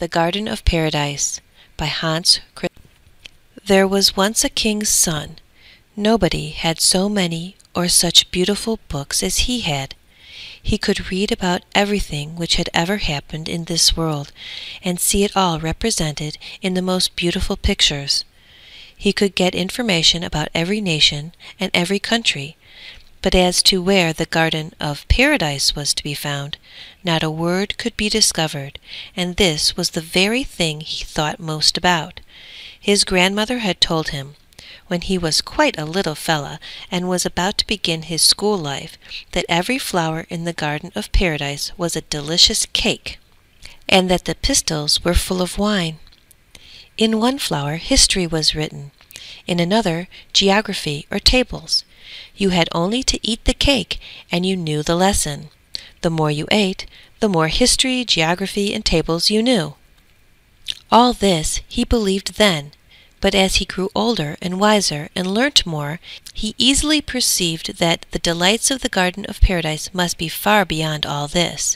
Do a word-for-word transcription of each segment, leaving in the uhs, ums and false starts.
The Garden of Paradise by Hans Christian. There was once a king's son. Nobody had so many or such beautiful books as he had. He could read about everything which had ever happened in this world, and see it all represented in the most beautiful pictures. He could get information about every nation and every country, but as to where the Garden of Paradise was to be found, not a word could be discovered, and this was the very thing he thought most about. His grandmother had told him, when he was quite a little fellow and was about to begin his school life, that every flower in the Garden of Paradise was a delicious cake, and that the pistils were full of wine. In one flower history was written, in another geography or tables. You had only to eat the cake, and you knew the lesson. The more you ate, the more history, geography, and tables you knew. All this he believed then, but as he grew older and wiser and learnt more, he easily perceived that the delights of the Garden of Paradise must be far beyond all this.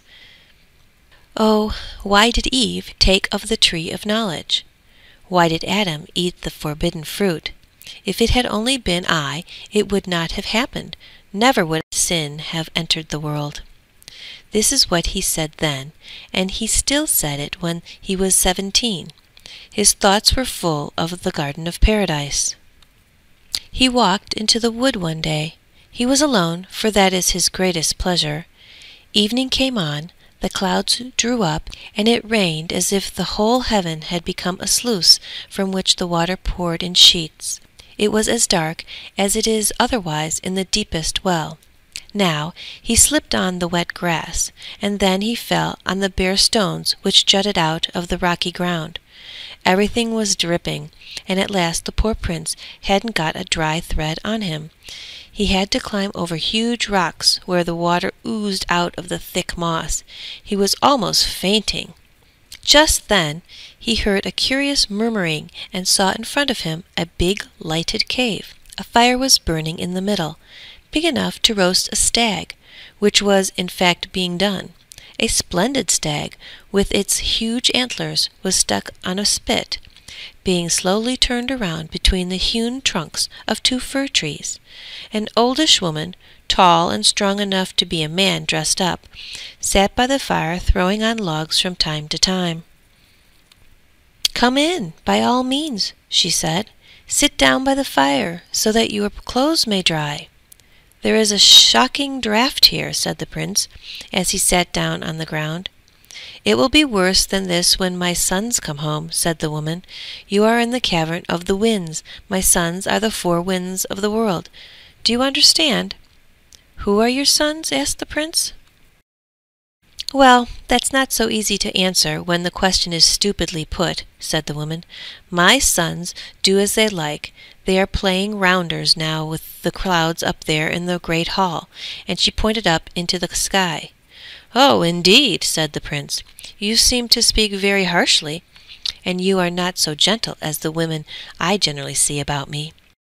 Oh, why did Eve take of the tree of knowledge? Why did Adam eat the forbidden fruit? If it had only been I, it would not have happened. Never would sin have entered the world. This is what he said then, and he still said it when he was seventeen. His thoughts were full of the Garden of Paradise. He walked into the wood one day. He was alone, for that is his greatest pleasure. Evening came on, the clouds drew up, and it rained as if the whole heaven had become a sluice from which the water poured in sheets. It was as dark as it is otherwise in the deepest well. Now he slipped on the wet grass, and then he fell on the bare stones which jutted out of the rocky ground. Everything was dripping, and at last the poor prince hadn't got a dry thread on him. He had to climb over huge rocks where the water oozed out of the thick moss. He was almost fainting. Just then he heard a curious murmuring and saw in front of him a big lighted cave. A fire was burning in the middle, big enough to roast a stag, which was in fact being done. A splendid stag, with its huge antlers, was stuck on a spit, being slowly turned around between the hewn trunks of two fir trees. An oldish woman, tall and strong enough to be a man dressed up, sat by the fire throwing on logs from time to time. "Come in, by all means," she said. "Sit down by the fire, so that your clothes may dry." "There is a shocking draught here," said the prince, as he sat down on the ground. "It will be worse than this when my sons come home," said the woman. "You are in the cavern of the winds. My sons are the four winds of the world. Do you understand?" "Who are your sons?" asked the prince. "Well, that's not so easy to answer when the question is stupidly put," said the woman. "My sons do as they like. They are playing rounders now with the clouds up there in the great hall," and she pointed up into the sky. "Oh, indeed," said the prince. "You seem to speak very harshly, and you are not so gentle as the women I generally see about me."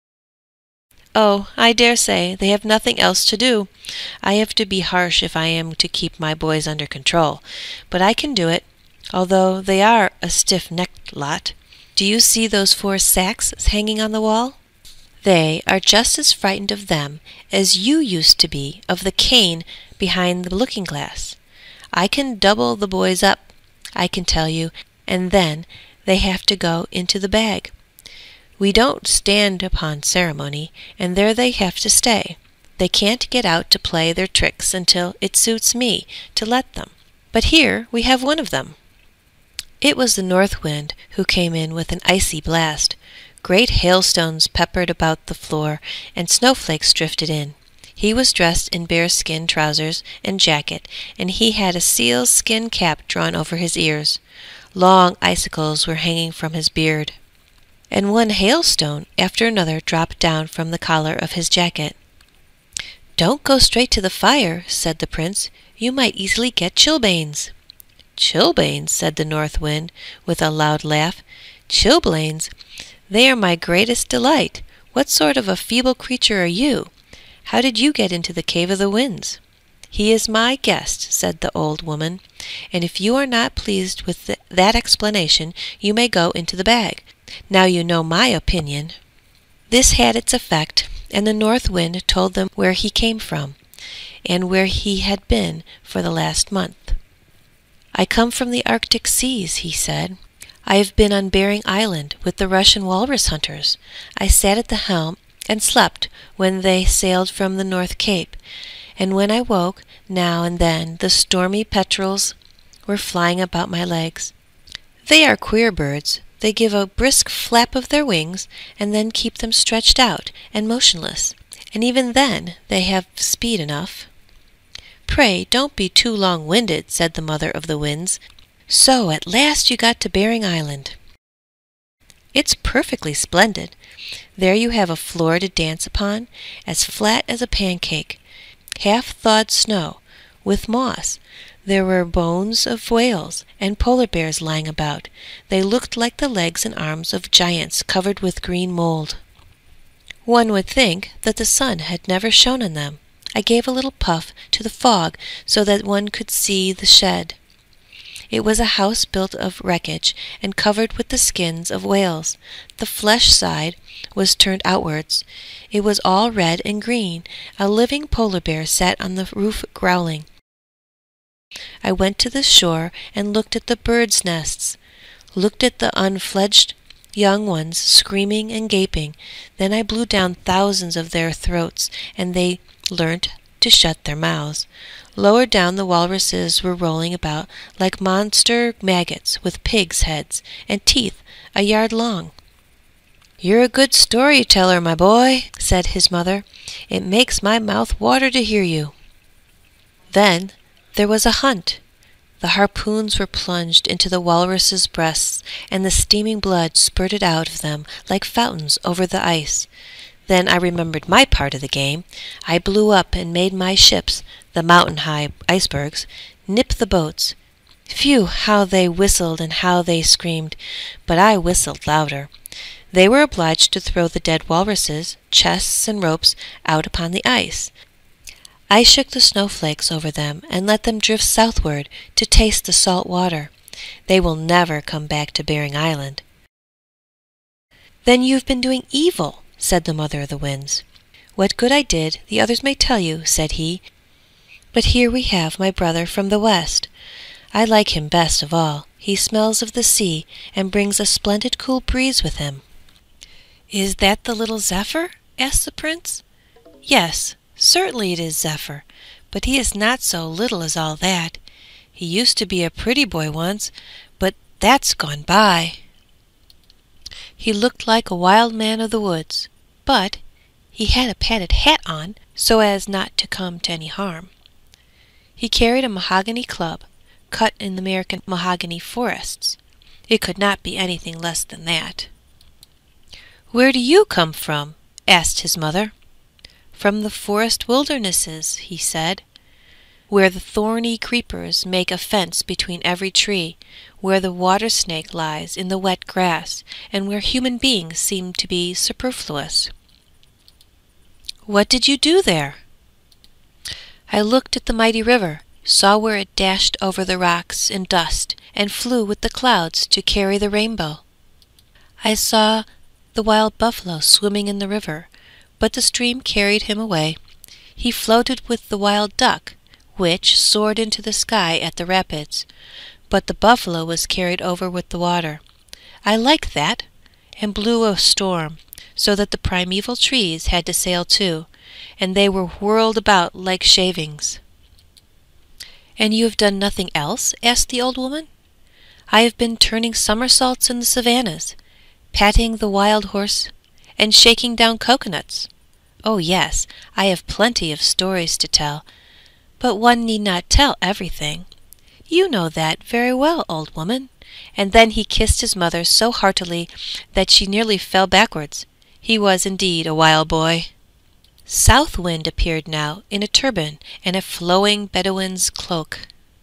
"Oh, I dare say they have nothing else to do. I have to be harsh if I am to keep my boys under control, but I can do it, although they are a stiff-necked lot. Do you see those four sacks hanging on the wall? They are just as frightened of them as you used to be of the cane behind the looking-glass. I can double the boys up, I can tell you, and then they have to go into the bag. We don't stand upon ceremony, and there they have to stay. They can't get out to play their tricks until it suits me to let them. But here we have one of them." It was the North Wind who came in with an icy blast. Great hailstones peppered about the floor, and snowflakes drifted in. He was dressed in bearskin trousers and jacket, and he had a sealskin cap drawn over his ears. Long icicles were hanging from his beard, and one hailstone after another dropped down from the collar of his jacket. "Don't go straight to the fire," said the prince. "You might easily get chilblains." "Chilblains," said the North Wind, with a loud laugh. "Chilblains? They are my greatest delight. What sort of a feeble creature are you? How did you get into the Cave of the Winds?" "He is my guest," said the old woman, "and if you are not pleased with th- that explanation, you may go into the bag. Now you know my opinion." This had its effect, and the North Wind told them where he came from, and where he had been for the last month. "I come from the Arctic seas," he said. "I have been on Bering Island with the Russian walrus hunters. I sat at the helm and slept when they sailed from the North Cape, and when I woke, now and then the stormy petrels were flying about my legs. They are queer birds. They give a brisk flap of their wings and then keep them stretched out and motionless, and even then they have speed enough." "Pray don't be too long-winded," said the Mother of the Winds. "So at last you got to Bering Island." "It's perfectly splendid. There you have a floor to dance upon, as flat as a pancake, half-thawed snow, with moss. There were bones of whales and polar bears lying about. They looked like the legs and arms of giants covered with green mold. One would think that the sun had never shone on them. I gave a little puff to the fog so that one could see the shed. It was a house built of wreckage and covered with the skins of whales. The flesh side was turned outwards. It was all red and green. A living polar bear sat on the roof growling. I went to the shore and looked at the birds' nests, looked at the unfledged young ones screaming and gaping. Then I blew down thousands of their throats, and they learnt to shut their mouths. Lower down the walruses were rolling about like monster maggots with pigs' heads and teeth a yard long. "You're a good story-teller, my boy," said his mother. "It makes my mouth water to hear you." Then there was a hunt. The harpoons were plunged into the walruses' breasts, and the steaming blood spurted out of them like fountains over the ice. Then I remembered my part of the game. I blew up and made my ships, the mountain-high icebergs, nip the boats. Phew, how they whistled and how they screamed! But I whistled louder. They were obliged to throw the dead walruses, chests and ropes out upon the ice. I shook the snowflakes over them and let them drift southward to taste the salt water. They will never come back to Bering Island. "Then you've been doing evil," said the Mother of the Winds. "What good I did the others may tell you," said he. "But here we have my brother from the west. I like him best of all. He smells of the sea and brings a splendid cool breeze with him." "Is that the little Zephyr?" asked the Prince. "Yes, certainly it is Zephyr, but he is not so little as all that. He used to be a pretty boy once, but that's gone by. He looked like a wild man of the woods, but he had a padded hat on so as not to come to any harm. He carried a mahogany club, cut in the American mahogany forests. It could not be anything less than that." "Where do you come from?" asked his mother. "From the forest wildernesses," he said, "where the thorny creepers make a fence between every tree, where the water snake lies in the wet grass, and where human beings seem to be superfluous." "What did you do there?" "I looked at the mighty river, saw where it dashed over the rocks in dust, and flew with the clouds to carry the rainbow. I saw the wild buffalo swimming in the river, but the stream carried him away. He floated with the wild duck, which soared into the sky at the rapids, but the buffalo was carried over with the water. I liked that, and blew a storm, so that the primeval trees had to sail too, and they were whirled about like shavings." "And you have done nothing else?" asked the old woman. "I have been turning somersaults in the savannas, patting the wild horse, and shaking down coconuts. Oh yes, I have plenty of stories to tell, but one need not tell everything. You know that very well, old woman." And then he kissed his mother so heartily that she nearly fell backwards. He was indeed a wild boy. South Wind appeared now in a turban and a flowing Bedouin's cloak.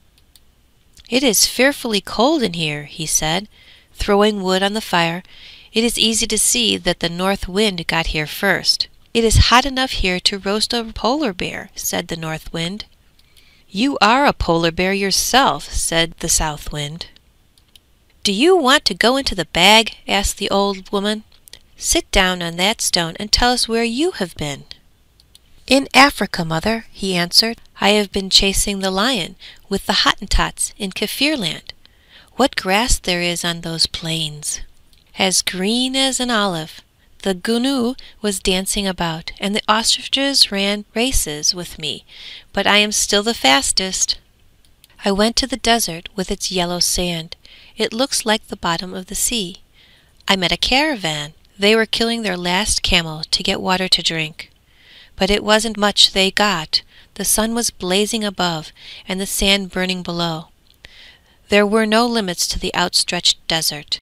"It is fearfully cold in here," he said, throwing wood on the fire. "It is easy to see that the North Wind got here first." "It is hot enough here to roast a polar bear," said the North Wind. "You are a polar bear yourself," said the South Wind. "Do you want to go into the bag?" asked the old woman. "Sit down on that stone and tell us where you have been." "In Africa, mother," he answered. "I have been chasing the lion with the Hottentots in Kaffirland. What grass there is on those plains! As green as an olive. The gnu was dancing about, and the ostriches ran races with me, but I am still the fastest. I went to the desert with its yellow sand. It looks like the bottom of the sea. I met a caravan. They were killing their last camel to get water to drink. But it wasn't much they got. The sun was blazing above, and the sand burning below. There were no limits to the outstretched desert.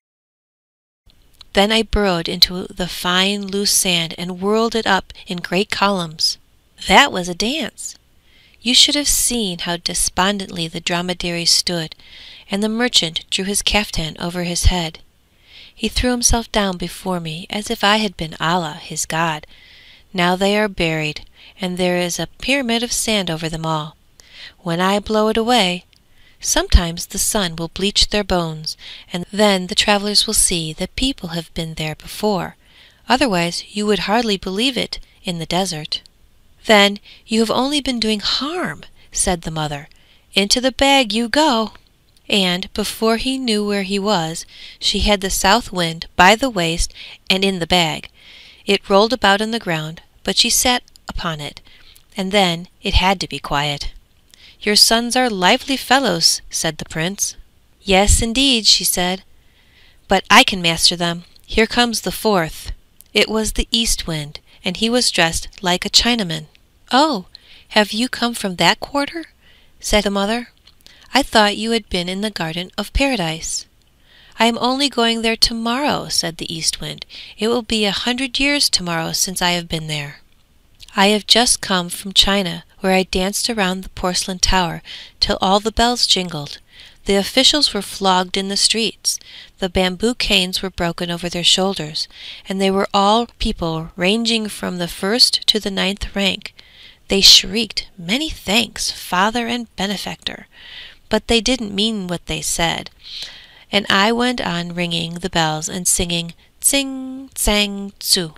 Then I burrowed into the fine loose sand and whirled it up in great columns. That was a dance. You should have seen how despondently the dromedary stood, and the merchant drew his caftan over his head. He threw himself down before me as if I had been Allah, his God. Now they are buried, and there is a pyramid of sand over them all. When I blow it away, sometimes the sun will bleach their bones, and then the travellers will see that people have been there before. Otherwise you would hardly believe it in the desert." "Then you have only been doing harm," said the mother. "Into the bag you go." And before he knew where he was, she had the South Wind by the waist and in the bag. It rolled about on the ground, but she sat upon it, and then it had to be quiet. "Your sons are lively fellows," said the Prince. "Yes, indeed," she said, "but I can master them. Here comes the fourth." It was the East Wind, and he was dressed like a Chinaman. "Oh, have you come from that quarter?" said the mother. "I thought you had been in the Garden of Paradise." "I am only going there tomorrow," said the East Wind. "It will be a hundred years tomorrow since I have been there. I have just come from China, where I danced around the porcelain tower till all the bells jingled. The officials were flogged in the streets, the bamboo canes were broken over their shoulders, and they were all people ranging from the first to the ninth rank. They shrieked, 'Many thanks, father and benefactor,' but they didn't mean what they said, and I went on ringing the bells and singing tsing tsang tsu."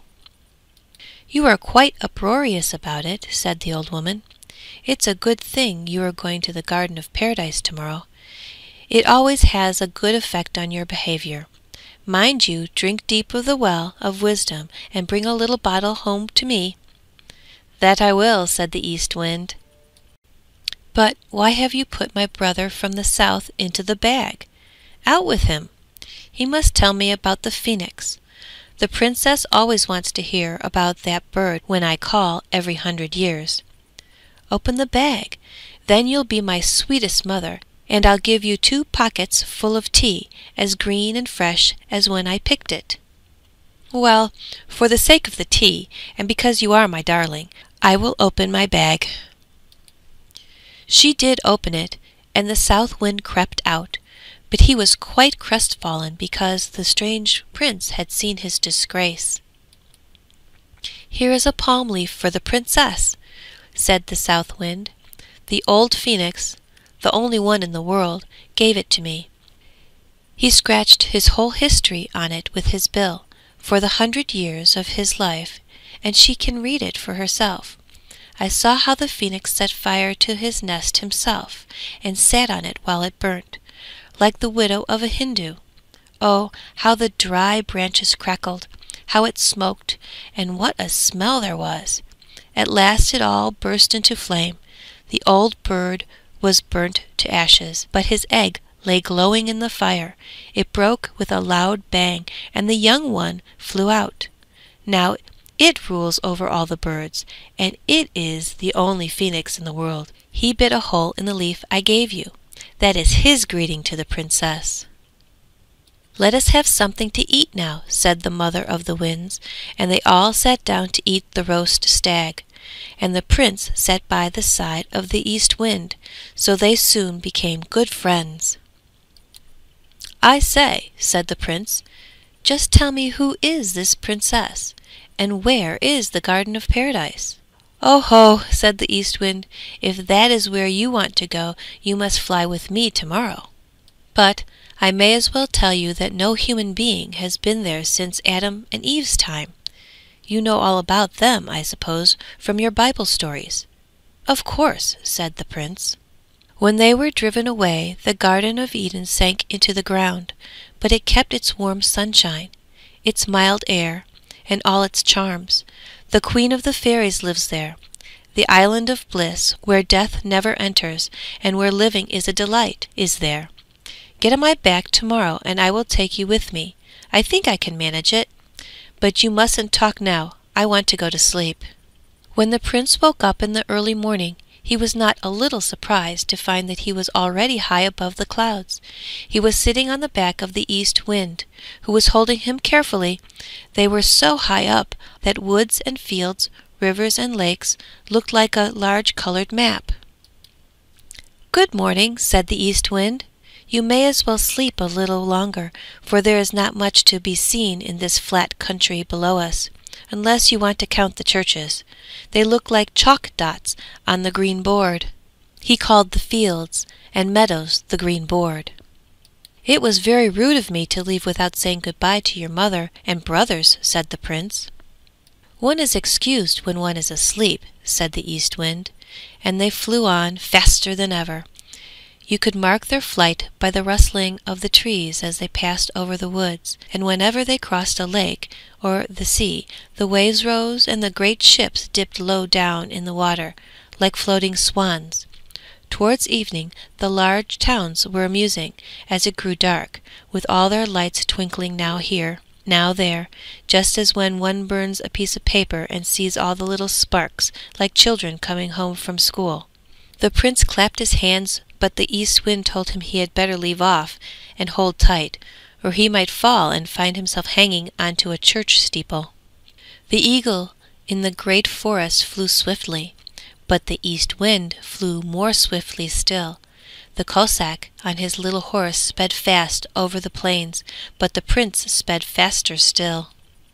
"You are quite uproarious about it," said the old woman. "It's a good thing you are going to the Garden of Paradise tomorrow. It always has a good effect on your behaviour. Mind you drink deep of the well of wisdom and bring a little bottle home to me." "That I will," said the East Wind. "But why have you put my brother from the south into the bag? Out with him! He must tell me about the phoenix. The Princess always wants to hear about that bird when I call every hundred years." "Open the bag, then you'll be my sweetest mother, and I'll give you two pockets full of tea, as green and fresh as when I picked it." "Well, for the sake of the tea, and because you are my darling, I will open my bag." She did open it, and the South Wind crept out, but he was quite crestfallen because the strange Prince had seen his disgrace. "Here is a palm leaf for the Princess," said the South Wind. "The old phoenix, the only one in the world, gave it to me. He scratched his whole history on it with his bill, for the hundred years of his life, and she can read it for herself. I saw how the phoenix set fire to his nest himself, and sat on it while it burnt, like the widow of a Hindu. Oh, how the dry branches crackled, how it smoked, and what a smell there was! At last it all burst into flame. The old bird was burnt to ashes, but his egg lay glowing in the fire. It broke with a loud bang, and the young one flew out. Now it rules over all the birds, and it is the only phoenix in the world. He bit a hole in the leaf I gave you. That is his greeting to the Princess." "Let us have something to eat now," said the Mother of the Winds, and they all sat down to eat the roast stag, and the Prince sat by the side of the East Wind, so they soon became good friends. "I say," said the Prince, "just tell me who is this Princess, and where is the Garden of Paradise?" "Oh ho!" said the East Wind, "if that is where you want to go, you must fly with me tomorrow. But I may as well tell you that no human being has been there since Adam and Eve's time. You know all about them, I suppose, from your Bible stories." "Of course," said the Prince. When they were driven away, the Garden of Eden sank into the ground, but it kept its warm sunshine, its mild air, and all its charms. The Queen of the Fairies lives there, the island of bliss, where death never enters, and where living is a delight, is there. Get on my back tomorrow, and I will take you with me. I think I can manage it. But you mustn't talk now. I want to go to sleep." When the Prince woke up in the early morning, he was not a little surprised to find that he was already high above the clouds. He was sitting on the back of the East Wind, who was holding him carefully. They were so high up that woods and fields, rivers and lakes looked like a large colored map. "Good morning," said the East Wind. "You may as well sleep a little longer, for there is not much to be seen in this flat country below us, unless you want to count the churches. They look like chalk dots on the green board." He called the fields and meadows the green board. "It was very rude of me to leave without saying good-bye to your mother and brothers," said the Prince. "One is excused when one is asleep," said the East Wind, and they flew on faster than ever. You could mark their flight by the rustling of the trees as they passed over the woods, and whenever they crossed a lake or the sea, the waves rose and the great ships dipped low down in the water, like floating swans. Towards evening the large towns were amusing, as it grew dark, with all their lights twinkling now here, now there, just as when one burns a piece of paper and sees all the little sparks, like children coming home from school. The Prince clapped his hands, but the East Wind told him he had better leave off and hold tight, or he might fall and find himself hanging onto a church steeple. The eagle in the great forest flew swiftly, but the East Wind flew more swiftly still. The Cossack on his little horse sped fast over the plains, but the Prince sped faster still.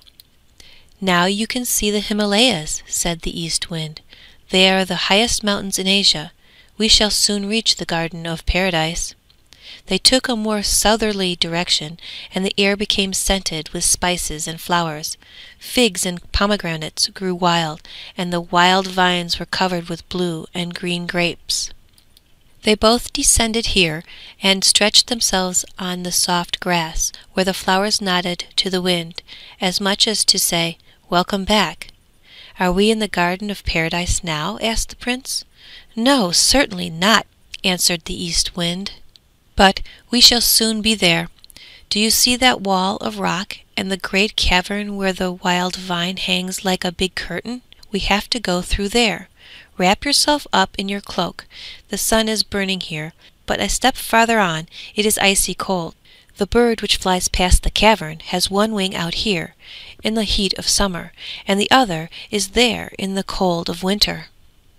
"Now you can see the Himalayas," said the East Wind. "They are the highest mountains in Asia. We shall soon reach the Garden of Paradise." They took a more southerly direction, and the air became scented with spices and flowers. Figs and pomegranates grew wild, and the wild vines were covered with blue and green grapes. They both descended here and stretched themselves on the soft grass, where the flowers nodded to the wind, as much as to say, "Welcome back." "Are we in the Garden of Paradise now?" asked the Prince. "No, certainly not," answered the East Wind. "But we shall soon be there. Do you see that wall of rock and the great cavern where the wild vine hangs like a big curtain? We have to go through there. Wrap yourself up in your cloak. The sun is burning here, but a step farther on it is icy cold. The bird which flies past the cavern has one wing out here in the heat of summer, and the other is there in the cold of winter."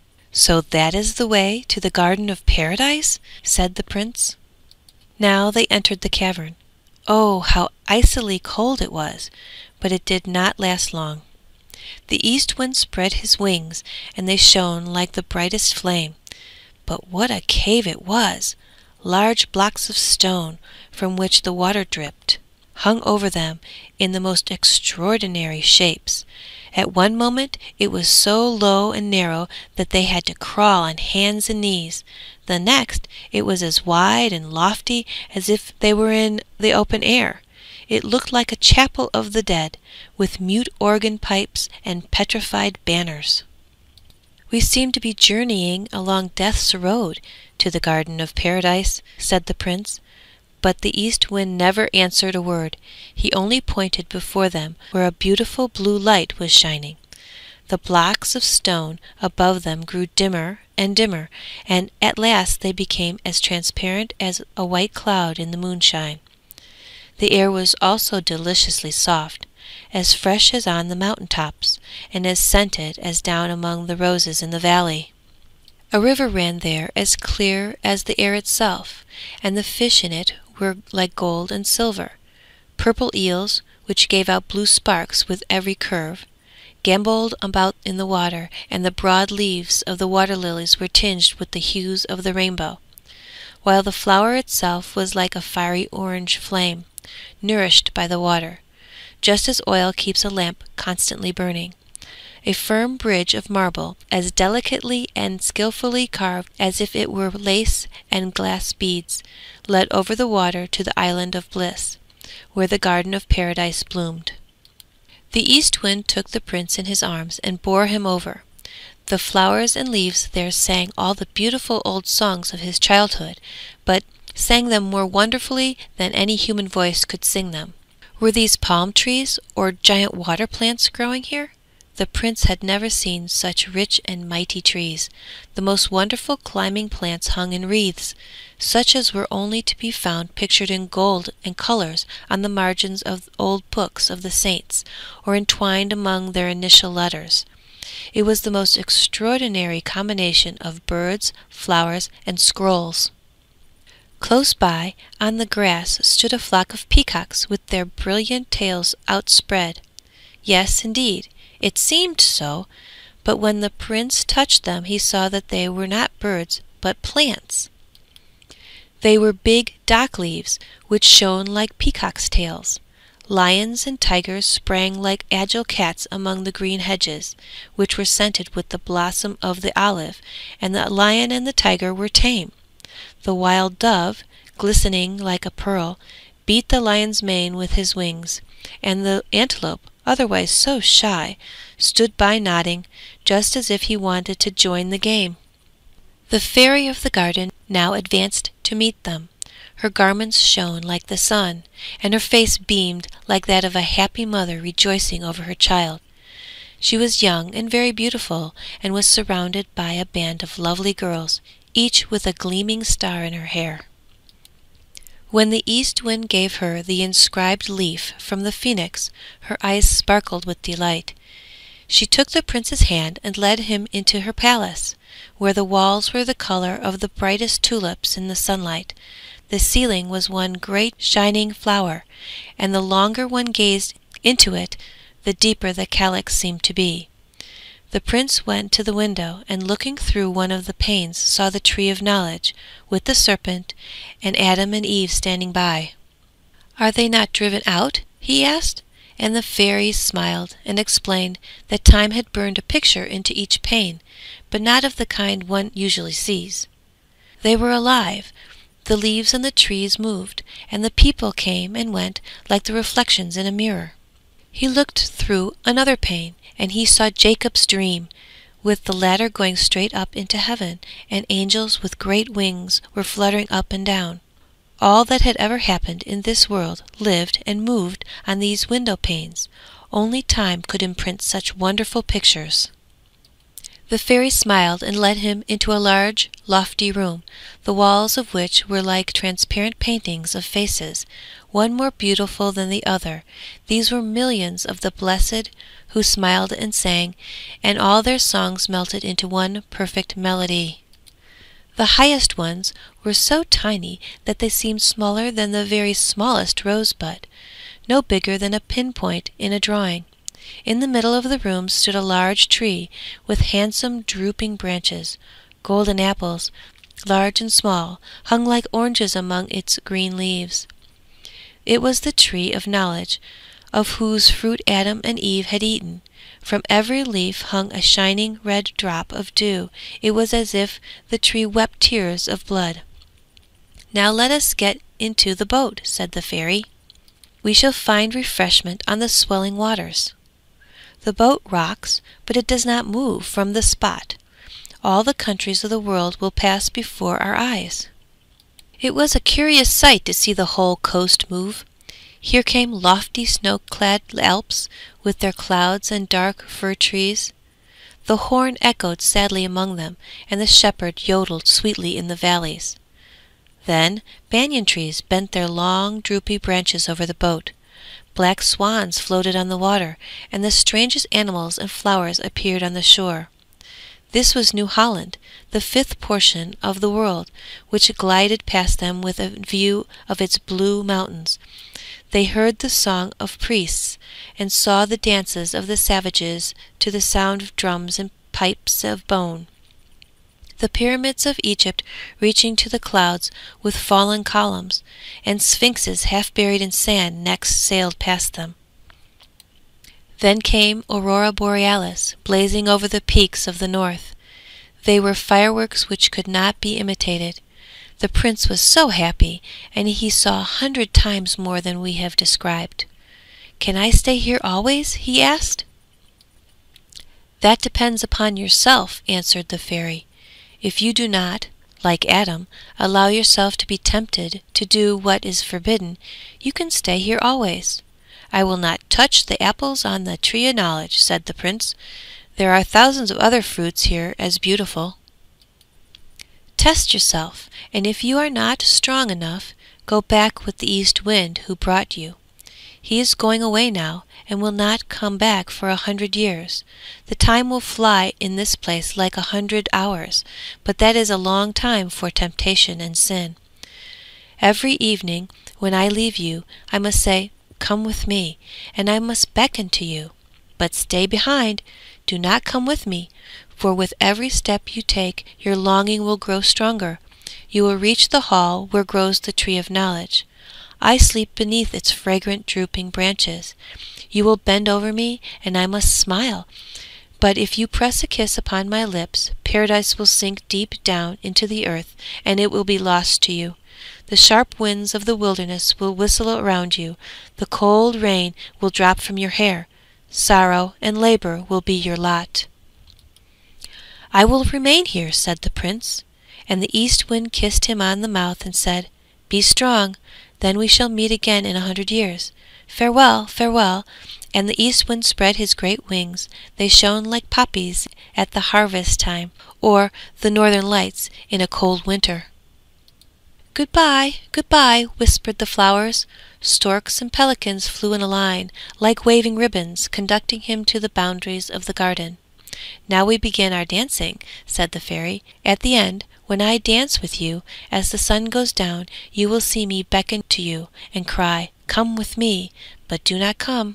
"So that is the way to the Garden of Paradise?" said the Prince. Now they entered the cavern. Oh, how icily cold it was, but it did not last long. The East Wind spread his wings, and they shone like the brightest flame. But what a cave it was! Large blocks of stone, from which the water dripped, hung over them in the most extraordinary shapes. At one moment it was so low and narrow that they had to crawl on hands and knees. The next it was as wide and lofty as if they were in the open air. It looked like a chapel of the dead, with mute organ pipes and petrified banners. "We seem to be journeying along Death's road to the Garden of Paradise," said the Prince. But the East Wind never answered a word. He only pointed before them where a beautiful blue light was shining. The blocks of stone above them grew dimmer and dimmer, and at last they became as transparent as a white cloud in the moonshine. The air was also deliciously soft, as fresh as on the mountain tops, and as scented as down among the roses in the valley. A river ran there as clear as the air itself, and the fish in it were like gold and silver. Purple eels, which gave out blue sparks with every curve, gambolled about in the water, and the broad leaves of the water lilies were tinged with the hues of the rainbow, while the flower itself was like a fiery orange flame, nourished by the water, just as oil keeps a lamp constantly burning. A firm bridge of marble, as delicately and skilfully carved as if it were lace and glass beads, led over the water to the island of bliss, where the garden of paradise bloomed. The East Wind took the prince in his arms and bore him over. The flowers and leaves there sang all the beautiful old songs of his childhood, but sang them more wonderfully than any human voice could sing them. Were these palm trees or giant water plants growing here? The prince had never seen such rich and mighty trees. The most wonderful climbing plants hung in wreaths, such as were only to be found pictured in gold and colors on the margins of old books of the saints, or entwined among their initial letters. It was the most extraordinary combination of birds, flowers, and scrolls. Close by, on the grass, stood a flock of peacocks with their brilliant tails outspread. Yes, indeed, it seemed so, but when the prince touched them he saw that they were not birds, but plants. They were big dock leaves, which shone like peacocks' tails. Lions and tigers sprang like agile cats among the green hedges, which were scented with the blossom of the olive, and the lion and the tiger were tame. The wild dove, glistening like a pearl, beat the lion's mane with his wings, and the antelope, otherwise so shy, stood by nodding, just as if he wanted to join the game. The fairy of the garden now advanced to meet them. Her garments shone like the sun, and her face beamed like that of a happy mother rejoicing over her child. She was young and very beautiful, and was surrounded by a band of lovely girls, each with a gleaming star in her hair. When the East Wind gave her the inscribed leaf from the phoenix, her eyes sparkled with delight. She took the prince's hand and led him into her palace, where the walls were the color of the brightest tulips in the sunlight. The ceiling was one great shining flower, and the longer one gazed into it, the deeper the calyx seemed to be. The prince went to the window, and looking through one of the panes saw the tree of knowledge, with the serpent, and Adam and Eve standing by. "Are they not driven out?" he asked, and the fairy smiled and explained that time had burned a picture into each pane, but not of the kind one usually sees. They were alive. The leaves on the trees moved, and the people came and went like the reflections in a mirror. He looked through another pane, and he saw Jacob's dream, with the ladder going straight up into heaven, and angels with great wings were fluttering up and down. All that had ever happened in this world lived and moved on these window panes. Only time could imprint such wonderful pictures. The fairy smiled and led him into a large, lofty room, the walls of which were like transparent paintings of faces, one more beautiful than the other. These were millions of the blessed, who smiled and sang, and all their songs melted into one perfect melody. The highest ones were so tiny that they seemed smaller than the very smallest rosebud, no bigger than a pin-point in a drawing. In the middle of the room stood a large tree with handsome drooping branches. Golden apples, large and small, hung like oranges among its green leaves. It was the tree of knowledge, of whose fruit Adam and Eve had eaten. From every leaf hung a shining red drop of dew. It was as if the tree wept tears of blood. "Now let us get into the boat," said the fairy. "We shall find refreshment on the swelling waters." The boat rocks, but it does not move from the spot. All the countries of the world will pass before our eyes. It was a curious sight to see the whole coast move. Here came lofty snow-clad Alps with their clouds and dark fir trees. The horn echoed sadly among them, and the shepherd yodeled sweetly in the valleys. Then banyan trees bent their long droopy branches over the boat. Black swans floated on the water, and the strangest animals and flowers appeared on the shore. This was New Holland, the fifth portion of the world, which glided past them with a view of its blue mountains. They heard the song of priests, and saw the dances of the savages to the sound of drums and pipes of bone. The pyramids of Egypt reaching to the clouds with fallen columns, and sphinxes half buried in sand next sailed past them. Then came Aurora Borealis, blazing over the peaks of the north. They were fireworks which could not be imitated. The prince was so happy, and he saw a hundred times more than we have described. "Can I stay here always?" he asked. "That depends upon yourself," answered the fairy. "If you do not, like Adam, allow yourself to be tempted to do what is forbidden, you can stay here always." "I will not touch the apples on the tree of knowledge," said the prince. "There are thousands of other fruits here as beautiful." "Test yourself, and if you are not strong enough, go back with the east wind who brought you. He is going away now, and will not come back for a hundred years. The time will fly in this place like a hundred hours, but that is a long time for temptation and sin. Every evening when I leave you, I must say, 'Come with me,' and I must beckon to you. But stay behind, do not come with me, for with every step you take your longing will grow stronger. You will reach the hall where grows the tree of knowledge. I sleep beneath its fragrant drooping branches. You will bend over me, and I must smile. But if you press a kiss upon my lips, paradise will sink deep down into the earth, and it will be lost to you. The sharp winds of the wilderness will whistle around you. The cold rain will drop from your hair. Sorrow and labor will be your lot." "I will remain here," said the prince, and the east wind kissed him on the mouth and said, "Be strong, then we shall meet again in a hundred years. Farewell, farewell." And the east wind spread his great wings. They shone like poppies at the harvest time, or the northern lights in a cold winter. "Goodbye, goodbye," whispered the flowers. Storks and pelicans flew in a line, like waving ribbons, conducting him to the boundaries of the garden. "Now we begin our dancing," said the fairy. "At the end, when I dance with you, as the sun goes down, you will see me beckon to you and cry, 'Come with me,' but do not come.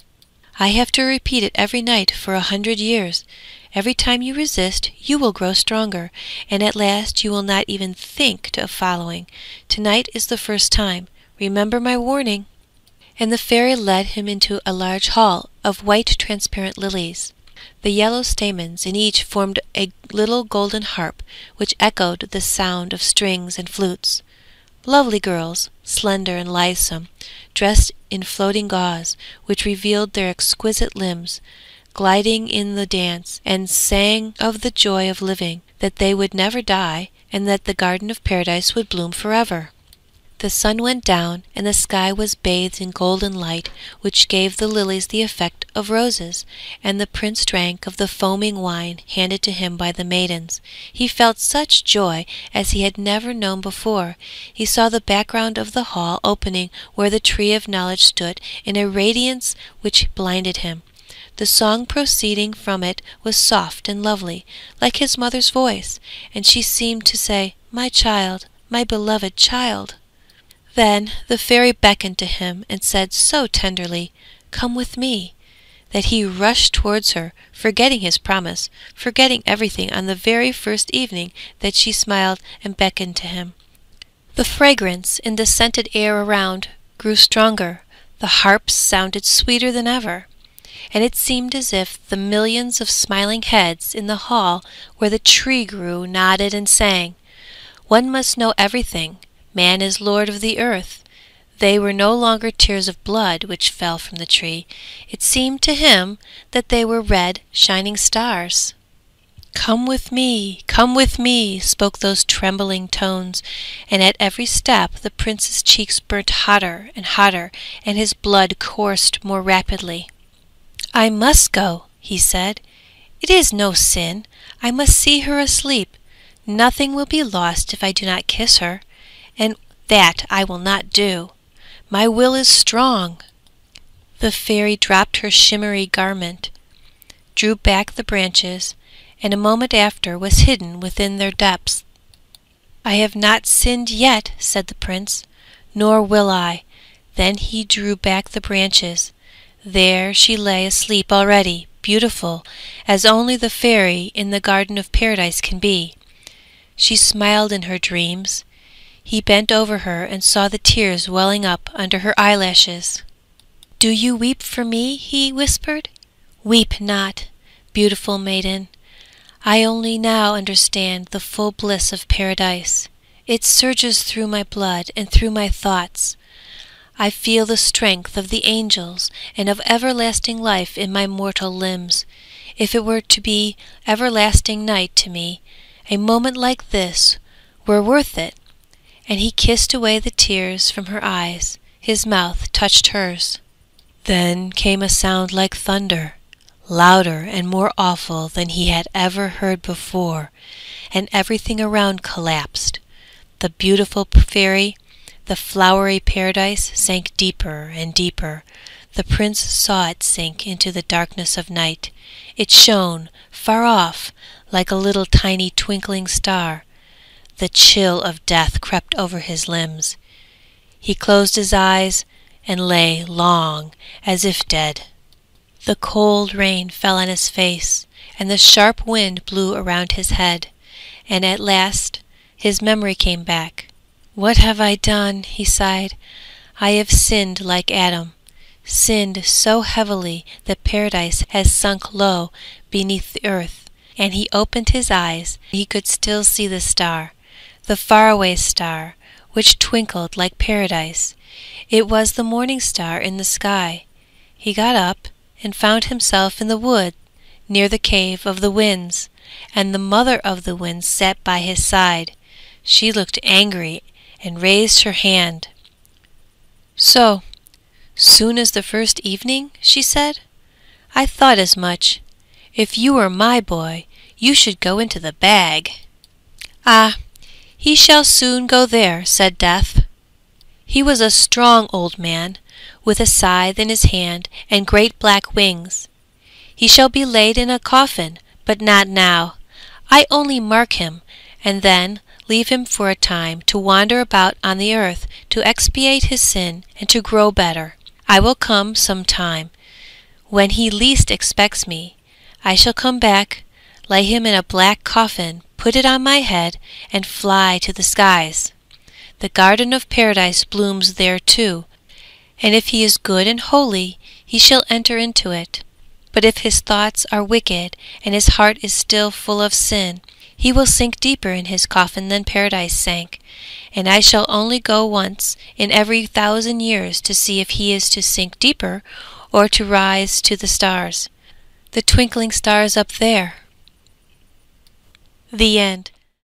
I have to repeat it every night for a hundred years. Every time you resist, you will grow stronger, and at last you will not even think of following. Tonight is the first time. Remember my warning." And the fairy led him into a large hall of white transparent lilies. The yellow stamens in each formed a little golden harp, which echoed the sound of strings and flutes. Lovely girls, slender and lithesome, dressed in floating gauze, which revealed their exquisite limbs, gliding in the dance, and sang of the joy of living, that they would never die, and that the garden of paradise would bloom forever. The sun went down, and the sky was bathed in golden light, which gave the lilies the effect of roses, and the prince drank of the foaming wine handed to him by the maidens. He felt such joy as he had never known before. He saw the background of the hall opening where the tree of knowledge stood in a radiance which blinded him. The song proceeding from it was soft and lovely, like his mother's voice, and she seemed to say, "My child, my beloved child." Then the fairy beckoned to him and said so tenderly, "Come with me," that he rushed towards her, forgetting his promise, forgetting everything on the very first evening that she smiled and beckoned to him. The fragrance in the scented air around grew stronger, the harps sounded sweeter than ever, and it seemed as if the millions of smiling heads in the hall where the tree grew nodded and sang. One must know everything. Man is lord of the earth. They were no longer tears of blood which fell from the tree. It seemed to him that they were red, shining stars. "Come with me, come with me," spoke those trembling tones, and at every step the prince's cheeks burnt hotter and hotter, and his blood coursed more rapidly. "I must go," he said. "It is no sin. I must see her asleep. Nothing will be lost if I do not kiss her, and that I will not do. My will is strong." The fairy dropped her shimmery garment, drew back the branches, and a moment after was hidden within their depths. "I have not sinned yet," said the prince, "nor will I." Then he drew back the branches. There she lay asleep already, beautiful as only the fairy in the garden of paradise can be. She smiled in her dreams. He bent over her and saw the tears welling up under her eyelashes. "Do you weep for me?" he whispered. "Weep not, beautiful maiden. I only now understand the full bliss of paradise. It surges through my blood and through my thoughts. I feel the strength of the angels and of everlasting life in my mortal limbs. If it were to be everlasting night to me, a moment like this were worth it." And he kissed away the tears from her eyes. His mouth touched hers. Then came a sound like thunder, louder and more awful than he had ever heard before, and everything around collapsed. The beautiful fairy, the flowery paradise, sank deeper and deeper. The prince saw it sink into the darkness of night. It shone far off like a little tiny twinkling star. The chill of death crept over his limbs. He closed his eyes and lay long as if dead. The cold rain fell on his face, and the sharp wind blew around his head, and at last his memory came back. "What have I done?" he sighed. "I have sinned like Adam, sinned so heavily that paradise has sunk low beneath the earth." And he opened his eyes. He could still see the star, the faraway star, which twinkled like paradise. It was the morning star in the sky. He got up and found himself in the wood near the cave of the winds, and the mother of the winds sat by his side. She looked angry and raised her hand. "So soon as the first evening?" she said. "I thought as much. If you were my boy, you should go into the bag." "Ah, he shall soon go there," said Death. He was a strong old man, with a scythe in his hand and great black wings. "He shall be laid in a coffin, but not now. I only mark him, and then leave him for a time to wander about on the earth, to expiate his sin and to grow better. I will come some time, when he least expects me. I shall come back, lay him in a black coffin, put it on my head, and fly to the skies. The garden of paradise blooms there too, and if he is good and holy, he shall enter into it. But if his thoughts are wicked, and his heart is still full of sin, he will sink deeper in his coffin than paradise sank, and I shall only go once in every thousand years to see if he is to sink deeper or to rise to the stars, the twinkling stars up there." The End.